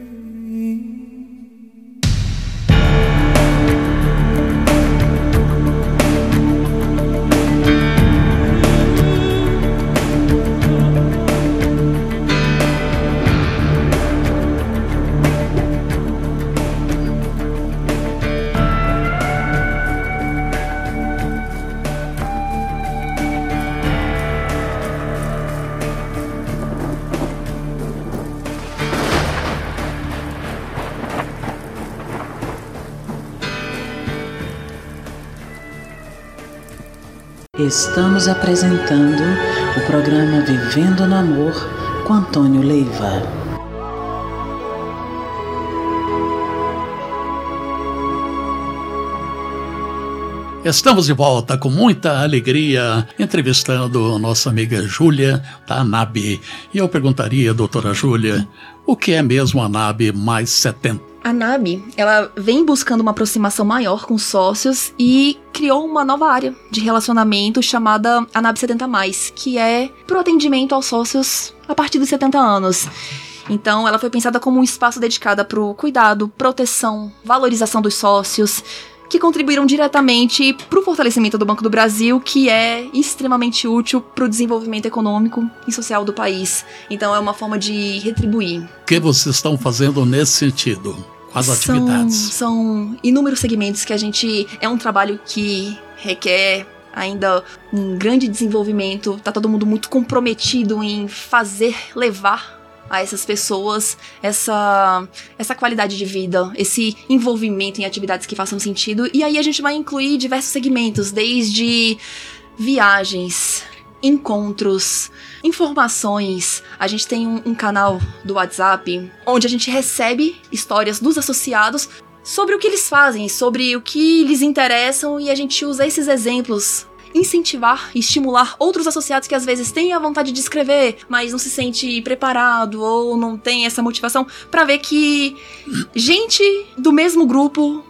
Estamos apresentando o programa Vivendo no Amor com Antônio Leiva. Estamos de volta com muita alegria, entrevistando nossa amiga Júlia, da ANAB. E eu perguntaria, doutora Júlia, o que é mesmo a ANAB mais 70? A ANAB, ela vem buscando uma aproximação maior com sócios e criou uma nova área de relacionamento chamada ANAB 70+, que é pro atendimento aos sócios a partir dos 70 anos. Então, ela foi pensada como um espaço dedicado pro cuidado, proteção, valorização dos sócios, que contribuíram diretamente para o fortalecimento do Banco do Brasil, que é extremamente útil para o desenvolvimento econômico e social do país. Então é uma forma de retribuir. O que vocês estão fazendo nesse sentido? As atividades? São inúmeros segmentos que a gente... É um trabalho que requer ainda um grande desenvolvimento. Tá todo mundo muito comprometido em levar a essas pessoas essa qualidade de vida, esse envolvimento em atividades que façam sentido. E aí a gente vai incluir diversos segmentos, desde viagens, encontros, informações. A gente tem um canal do WhatsApp onde a gente recebe histórias dos associados sobre o que eles fazem, sobre o que lhes interessam, e a gente usa esses exemplos, incentivar e estimular outros associados que às vezes têm a vontade de escrever, mas não se sente preparado ou não tem essa motivação, para ver que gente do mesmo grupo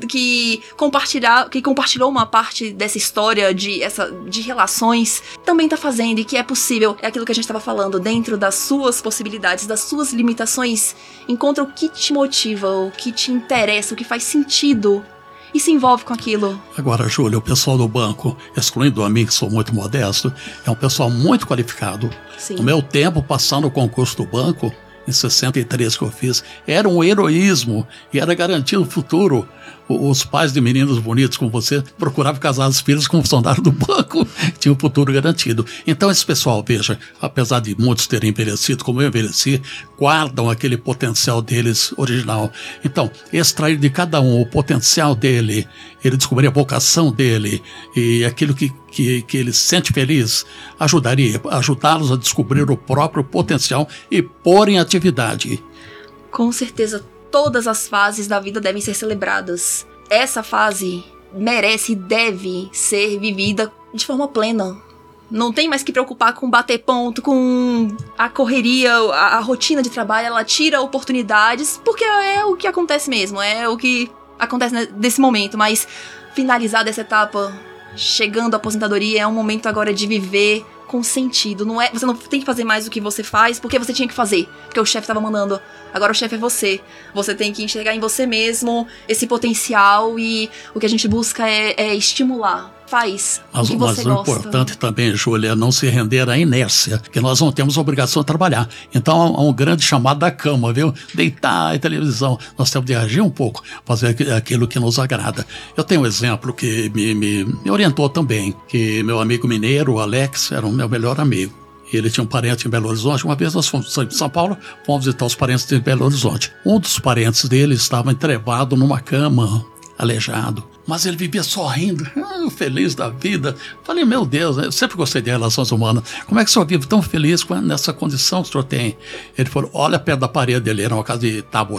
que compartilhou uma parte dessa história de relações também tá fazendo, e que é possível. É aquilo que a gente estava falando, dentro das suas possibilidades, das suas limitações, encontra o que te motiva, o que te interessa, o que faz sentido e se envolve com aquilo. Agora, Júlia, o pessoal do banco, excluindo a mim, que sou muito modesto, é um pessoal muito qualificado. Sim. No meu tempo, passando o concurso do banco, em 63 que eu fiz, era um heroísmo e era garantido o futuro. Os pais de meninos bonitos como você procuravam casar os filhos com funcionário do banco, tinha o futuro garantido. Então esse pessoal, veja, apesar de muitos terem envelhecido, como eu envelheci, guardam aquele potencial deles original. Então, extrair de cada um o potencial dele, ele descobrir a vocação dele e aquilo que ele se sente feliz, ajudá-los a descobrir o próprio potencial e pôr em atividade. Com certeza, todas as fases da vida devem ser celebradas. Essa fase merece e deve ser vivida de forma plena. Não tem mais que preocupar com bater ponto, com a correria, a rotina de trabalho. Ela tira oportunidades, porque é o que acontece mesmo, é o que acontece nesse momento. Mas finalizada essa etapa, chegando à aposentadoria, é um momento agora de viver com sentido. Você não tem que fazer mais o que você faz porque você tinha que fazer, porque o chefe estava mandando. Agora o chefe é você. Você tem que enxergar em você mesmo esse potencial, e o que a gente busca é estimular. Faz o que você gosta. O importante também, Júlia, é não se render à inércia, que nós não temos a obrigação de trabalhar. Então há um grande chamado da cama, viu? Deitar em televisão. Nós temos de agir um pouco, fazer aquilo que nos agrada. Eu tenho um exemplo que me orientou também, que meu amigo mineiro, o Alex, era o meu melhor amigo. Ele tinha um parente em Belo Horizonte. Uma vez nós fomos de São Paulo, fomos visitar os parentes de Belo Horizonte. Um dos parentes dele estava entrevado numa cama, aleijado. Mas ele vivia sorrindo, feliz da vida. Falei, meu Deus, eu sempre gostei de relações humanas. Como é que o senhor vive tão feliz nessa condição que o senhor tem? Ele falou, olha perto da parede dele, era uma casa de tábuas.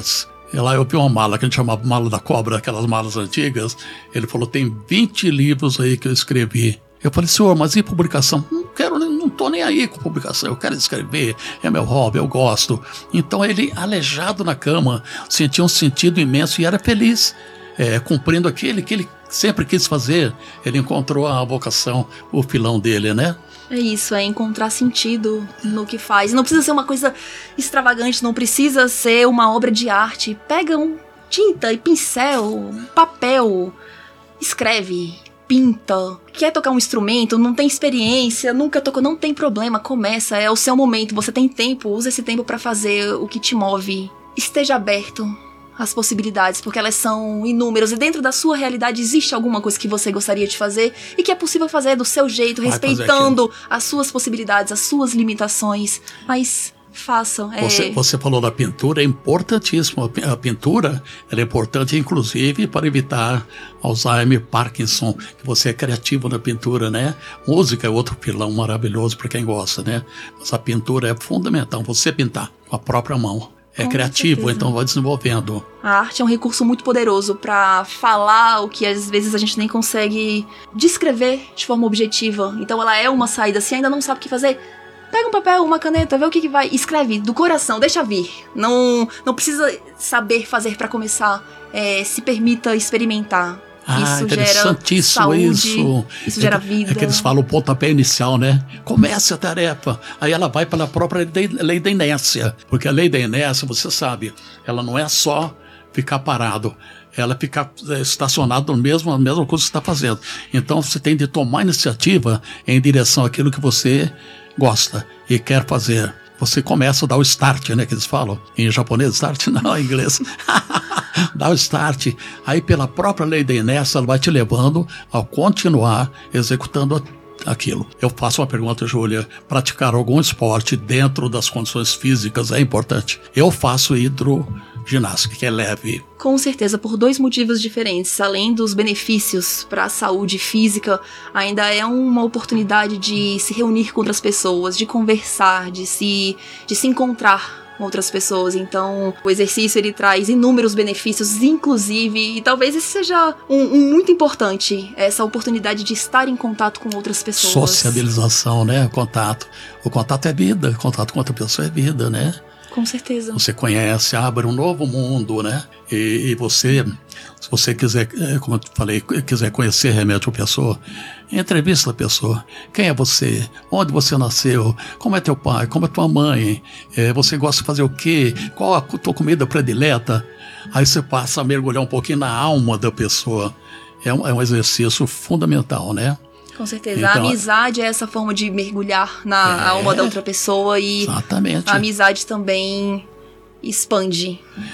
E lá eu vi uma mala que a gente chamava mala da cobra, aquelas malas antigas. Ele falou, tem 20 livros aí que eu escrevi. Eu falei, senhor, mas e publicação? Não tô nem aí com publicação, eu quero escrever, é meu hobby, eu gosto. Então ele, aleijado na cama, sentia um sentido imenso e era feliz, cumprindo aquele que ele sempre quis fazer. Ele encontrou a vocação, o filão dele, né? É isso, é encontrar sentido no que faz. Não precisa ser uma coisa extravagante, não precisa ser uma obra de arte. Pega tinta e pincel, papel, escreve, pinta. Quer tocar um instrumento, não tem experiência, nunca tocou, não tem problema, começa, é o seu momento, você tem tempo, usa esse tempo pra fazer o que te move. Esteja aberto às possibilidades, porque elas são inúmeras, e dentro da sua realidade existe alguma coisa que você gostaria de fazer e que é possível fazer do seu jeito, respeitando as suas possibilidades, as suas limitações, mas façam. Você falou da pintura, é importantíssimo. A pintura ela é importante, inclusive, para evitar Alzheimer, Parkinson, que você é criativo na pintura, né? Música é outro pilão maravilhoso para quem gosta, né? Mas a pintura é fundamental, você pintar com a própria mão. É criativo, certeza. Então vai desenvolvendo. A arte é um recurso muito poderoso para falar o que às vezes a gente nem consegue descrever de forma objetiva. Então ela é uma saída. Se ainda não sabe o que fazer, pega um papel, uma caneta, vê o que vai, escreve do coração, deixa vir. Não precisa saber fazer para começar. Se permita experimenar. Isso interessantíssimo, gera saúde, isso gera vida. É que eles falam o pontapé inicial, né? Comece a tarefa. Aí ela vai pela própria lei da inércia. Porque a lei da inércia, você sabe, ela não é só ficar parado. Ela ficar estacionado na mesma coisa que você está fazendo. Então você tem de tomar iniciativa em direção àquilo que você gosta e quer fazer. Você começa a dar o start, né, que eles falam. Em japonês, start? Não, em inglês. Dá o start. Aí, pela própria lei da inércia, ela vai te levando a continuar executando aquilo. Eu faço uma pergunta, Júlia. Praticar algum esporte dentro das condições físicas é importante. Eu faço hidroginástica, que é leve. Com certeza, por 2 motivos diferentes. Além dos benefícios para a saúde física, ainda é uma oportunidade de se reunir com outras pessoas, de conversar, de se encontrar com outras pessoas. Então, o exercício ele traz inúmeros benefícios, inclusive, e talvez esse seja um muito importante, essa oportunidade de estar em contato com outras pessoas. Sociabilização, né? Contato. O contato é vida, contato com outra pessoa é vida, né? Com certeza. Você conhece, abre um novo mundo, né? E você, se você quiser, como eu falei, quiser conhecer realmente a pessoa, entrevista a pessoa. Quem é você? Onde você nasceu? Como é teu pai? Como é tua mãe? Você gosta de fazer o quê? Qual a tua comida predileta? Aí você passa a mergulhar um pouquinho na alma da pessoa. É um exercício fundamental, né? Com certeza. Então, a amizade é essa forma de mergulhar na alma da outra pessoa e exatamente. A amizade também expande.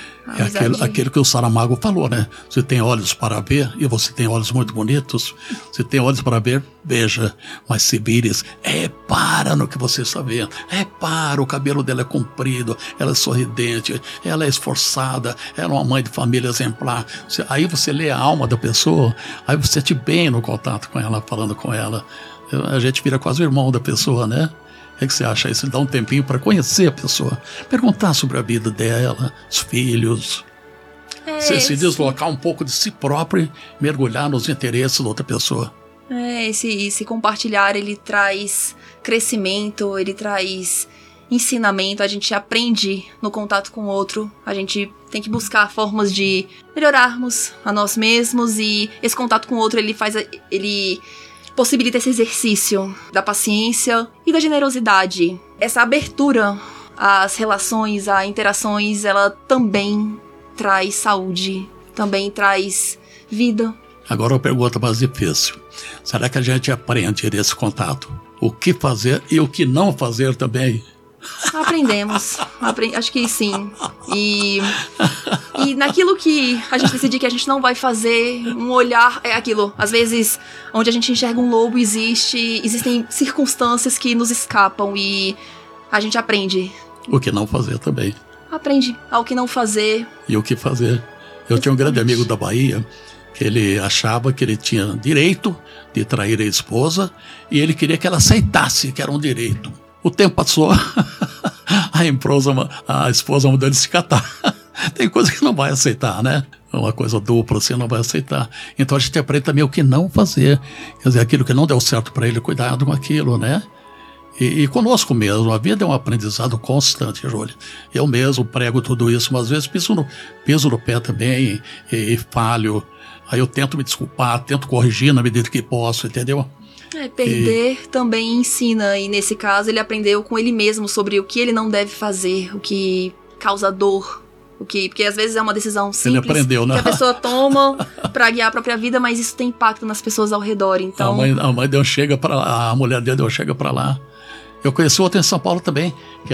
Aquilo que o Saramago falou, né? Você tem olhos para ver, e você tem olhos muito bonitos. Você tem olhos para ver, veja. Mas se vires, repara no que você está vendo. Repara, o cabelo dela é comprido, ela é sorridente, ela é esforçada, ela é uma mãe de família exemplar. Aí você lê a alma da pessoa, aí você sente bem no contato com ela, falando com ela. A gente vira quase o irmão da pessoa, né? O que você acha? Isso dá um tempinho para conhecer a pessoa, perguntar sobre a vida dela, os filhos, se deslocar um pouco de si próprio e mergulhar nos interesses da outra pessoa. Esse compartilhar, ele traz crescimento, ele traz ensinamento, a gente aprende no contato com o outro, a gente tem que buscar formas de melhorarmos a nós mesmos, e esse contato com o outro, ele possibilita esse exercício da paciência e da generosidade. Essa abertura às relações, a interações, ela também traz saúde, também traz vida. Agora uma pergunta mais difícil. Será que a gente aprende nesse contato o que fazer e o que não fazer também? Aprendemos. Acho que sim. E naquilo que a gente decidir que a gente não vai fazer, um olhar é aquilo. Às vezes, onde a gente enxerga um lobo, existem circunstâncias que nos escapam e a gente aprende. O que não fazer também. Aprende ao que não fazer. E o que fazer. Eu tinha um grande amigo da Bahia que ele achava que ele tinha direito de trair a esposa e ele queria que ela aceitasse que era um direito. O tempo passou, a esposa mandou ele se catar. Tem coisa que não vai aceitar, né? Uma coisa dupla, assim, não vai aceitar. Então a gente aprende também o que não fazer. Quer dizer, aquilo que não deu certo para ele, cuidado com aquilo, né? E conosco mesmo, a vida é um aprendizado constante, Júlia. Eu mesmo prego tudo isso, mas às vezes piso no pé também e falho. Aí eu tento me desculpar, tento corrigir na medida que posso, entendeu? Perder também ensina, e nesse caso ele aprendeu com ele mesmo sobre o que ele não deve fazer, o que causa dor, porque às vezes é uma decisão simples ele aprendeu, né? que a pessoa toma pra guiar a própria vida, mas isso tem impacto nas pessoas ao redor, então... A mãe deu chega pra lá, a mulher dele deu chega pra lá. Eu conheci outro em São Paulo também, que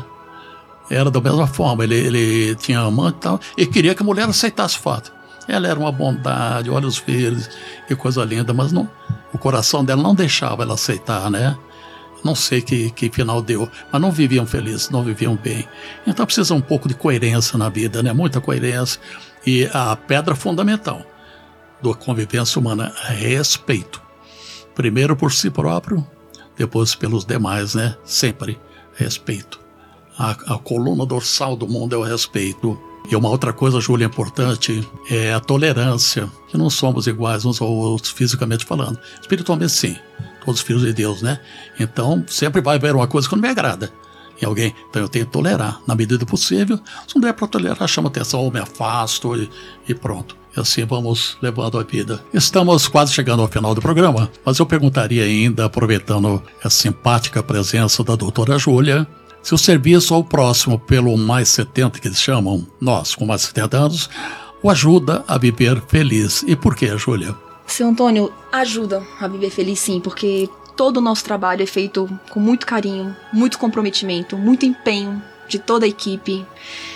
era da mesma forma, ele tinha amante e tal, e queria que a mulher aceitasse o fato. Ela era uma bondade, olhos verdes, que coisa linda, mas não, o coração dela não deixava ela aceitar, né? Não sei que final deu, mas não viviam felizes, não viviam bem. Então precisa um pouco de coerência na vida, né? Muita coerência. E a pedra fundamental da convivência humana é respeito. Primeiro por si próprio, depois pelos demais, né? Sempre respeito. A coluna dorsal do mundo é o respeito. E uma outra coisa, Júlia, importante é a tolerância, que não somos iguais uns aos outros fisicamente falando. Espiritualmente, sim. Todos filhos de Deus, né? Então, sempre vai haver uma coisa que não me agrada em alguém. Então, eu tenho que tolerar, na medida do possível. Se não der para tolerar, chama atenção, ou me afasto e pronto. E assim vamos levando a vida. Estamos quase chegando ao final do programa, mas eu perguntaria ainda, aproveitando a simpática presença da doutora Júlia, se o serviço ao próximo pelo mais 70, que eles chamam, nós com mais 70 anos, o ajuda a viver feliz. E por quê, Júlia? Seu Antônio, ajuda a viver feliz, sim, porque todo o nosso trabalho é feito com muito carinho, muito comprometimento, muito empenho de toda a equipe.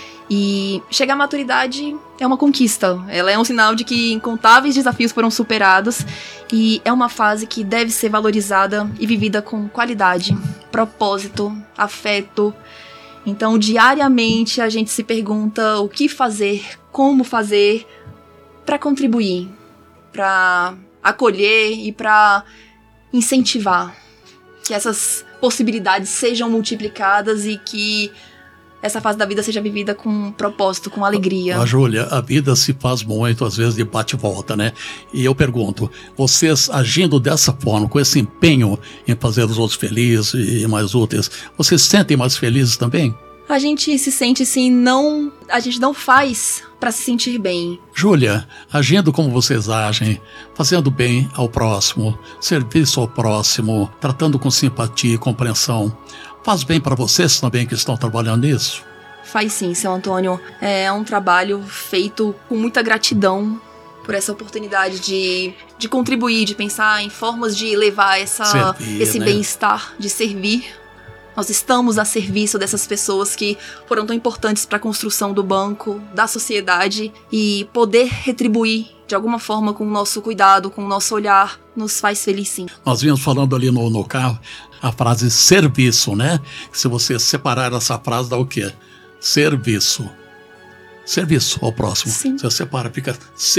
E chegar à maturidade é uma conquista. Ela é um sinal de que incontáveis desafios foram superados e é uma fase que deve ser valorizada e vivida com qualidade, propósito, afeto. Então, diariamente, a gente se pergunta o que fazer, como fazer para contribuir, para acolher e para incentivar que essas possibilidades sejam multiplicadas e que essa fase da vida seja vivida com propósito, com alegria. Júlia, a vida se faz muito, às vezes, de bate-volta, né? E eu pergunto, vocês agindo dessa forma, com esse empenho em fazer os outros felizes e mais úteis, vocês se sentem mais felizes também? A gente se sente, sim, a gente não faz para se sentir bem. Júlia, agindo como vocês agem, fazendo bem ao próximo, serviço ao próximo, tratando com simpatia e compreensão, faz bem para vocês também que estão trabalhando nisso? Faz sim, seu Antônio. É um trabalho feito com muita gratidão por essa oportunidade de contribuir, de pensar em formas de levar esse bem-estar, de servir. Nós estamos a serviço dessas pessoas que foram tão importantes para a construção do banco, da sociedade, e poder retribuir de alguma forma com o nosso cuidado, com o nosso olhar, nos faz feliz, sim. Nós vimos falando ali no carro a frase serviço, né? Se você separar essa frase, dá o quê? Serviço. Serviço ao próximo. Sim. Você separa, fica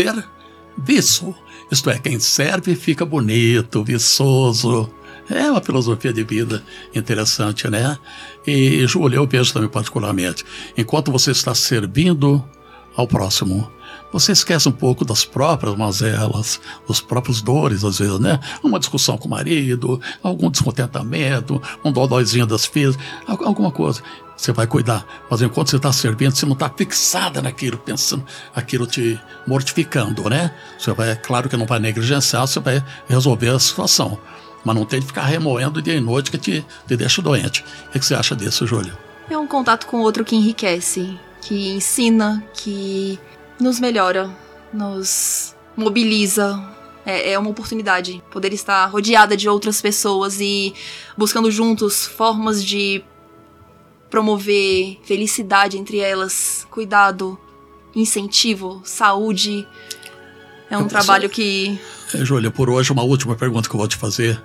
serviço. Isto é, quem serve fica bonito, viçoso. É uma filosofia de vida interessante, né? E, Júlia, eu vejo também particularmente, enquanto você está servindo ao próximo, você esquece um pouco das próprias mazelas, dos próprios dores, às vezes, né? Uma discussão com o marido, algum descontentamento, um dodóizinho das filhas, alguma coisa. Você vai cuidar. Mas enquanto você está servindo, você não está fixada naquilo, pensando, aquilo te mortificando, né? Você vai, é claro que não vai negligenciar, você vai resolver a situação. Mas não tem de ficar remoendo dia e noite que te deixa doente. O que você acha disso, Júlia? É um contato com o outro que enriquece, que ensina, que nos melhora, nos mobiliza. É uma oportunidade poder estar rodeada de outras pessoas e buscando juntos formas de promover felicidade entre elas, cuidado, incentivo, saúde. É um trabalho que... Júlia, por hoje, uma última pergunta que eu vou te fazer.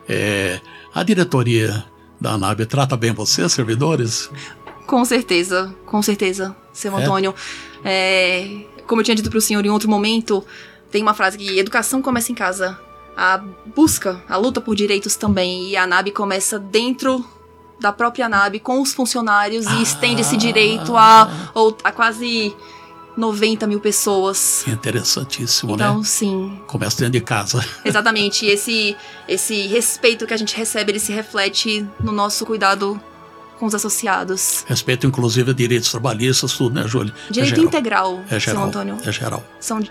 A diretoria da ANAB trata bem vocês, servidores? Com certeza, seu Antônio. Como eu tinha dito para o senhor em outro momento, tem uma frase que educação começa em casa. A busca, a luta por direitos também. E a ANAB começa dentro da própria ANAB com os funcionários e estende esse direito a quase 90 mil pessoas. Interessantíssimo, então, né? Então, sim. Começa dentro de casa. Exatamente. E esse respeito que a gente recebe, ele se reflete no nosso cuidado com os associados. Respeito, inclusive, a direitos trabalhistas, tudo, né, Júlia? Direito integral, seu Antônio. É geral.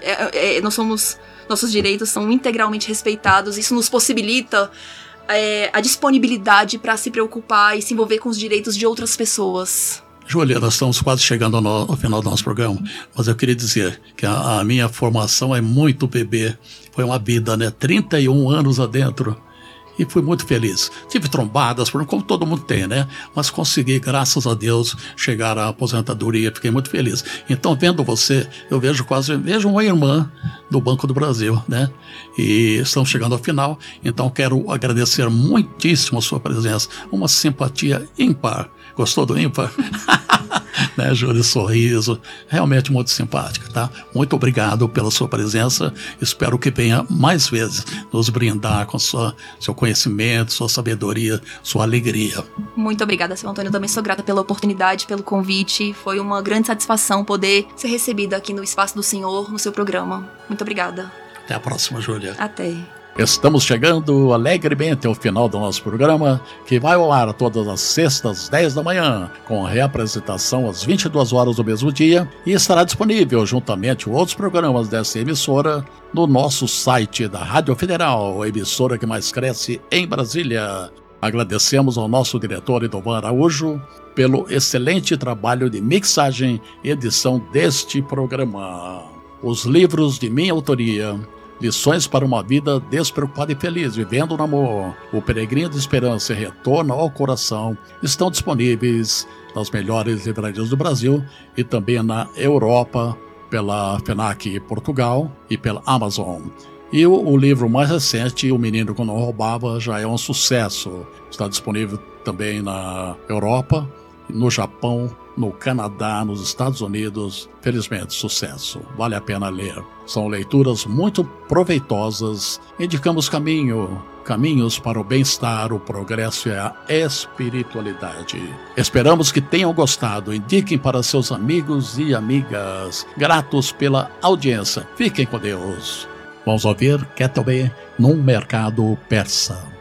Nossos direitos são integralmente respeitados. Isso nos possibilita a disponibilidade para se preocupar e se envolver com os direitos de outras pessoas. Júlia, nós estamos quase chegando ao final do nosso programa, mas eu queria dizer que a minha formação é muito bebê. Foi uma vida, né? 31 anos adentro. E fui muito feliz. Tive trombadas, como todo mundo tem, né? Mas consegui, graças a Deus, chegar à aposentadoria. Fiquei muito feliz. Então, vendo você, eu vejo uma irmã do Banco do Brasil, né? E estamos chegando ao final. Então, quero agradecer muitíssimo a sua presença. Uma simpatia ímpar. Gostou do ímpar? Né, Júlia? Sorriso. Realmente muito simpática, tá? Muito obrigado pela sua presença. Espero que venha mais vezes nos brindar com seu conhecimento, sua sabedoria, sua alegria. Muito obrigada, seu Antônio. Eu também sou grata pela oportunidade, pelo convite. Foi uma grande satisfação poder ser recebida aqui no Espaço do Senhor, no seu programa. Muito obrigada. Até a próxima, Júlia. Até. Estamos chegando alegremente ao final do nosso programa, que vai ao ar todas as sextas, 10 da manhã, com reapresentação às 22 horas do mesmo dia, e estará disponível, juntamente com outros programas dessa emissora, no nosso site da Rádio Federal, a emissora que mais cresce em Brasília. Agradecemos ao nosso diretor Edovan Araújo pelo excelente trabalho de mixagem e edição deste programa. Os livros de minha autoria, Lições para uma Vida Despreocupada e Feliz, Vivendo no Amor, O Peregrino de Esperança e Retorno ao Coração, estão disponíveis nas melhores livrarias do Brasil e também na Europa, pela FENAC Portugal e pela Amazon. E o livro mais recente, O Menino que Não Roubava, já é um sucesso. Está disponível também na Europa, no Japão, no Canadá, nos Estados Unidos. Felizmente, sucesso. Vale a pena ler. São leituras muito proveitosas. Indicamos caminhos para o bem-estar, o progresso e a espiritualidade. Esperamos que tenham gostado. Indiquem para seus amigos e amigas. Gratos pela audiência. Fiquem com Deus. Vamos ouvir Kettlebell num mercado persa.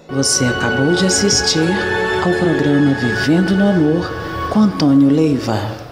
Você acabou de assistir ao programa Vivendo no Amor com Antônio Leiva.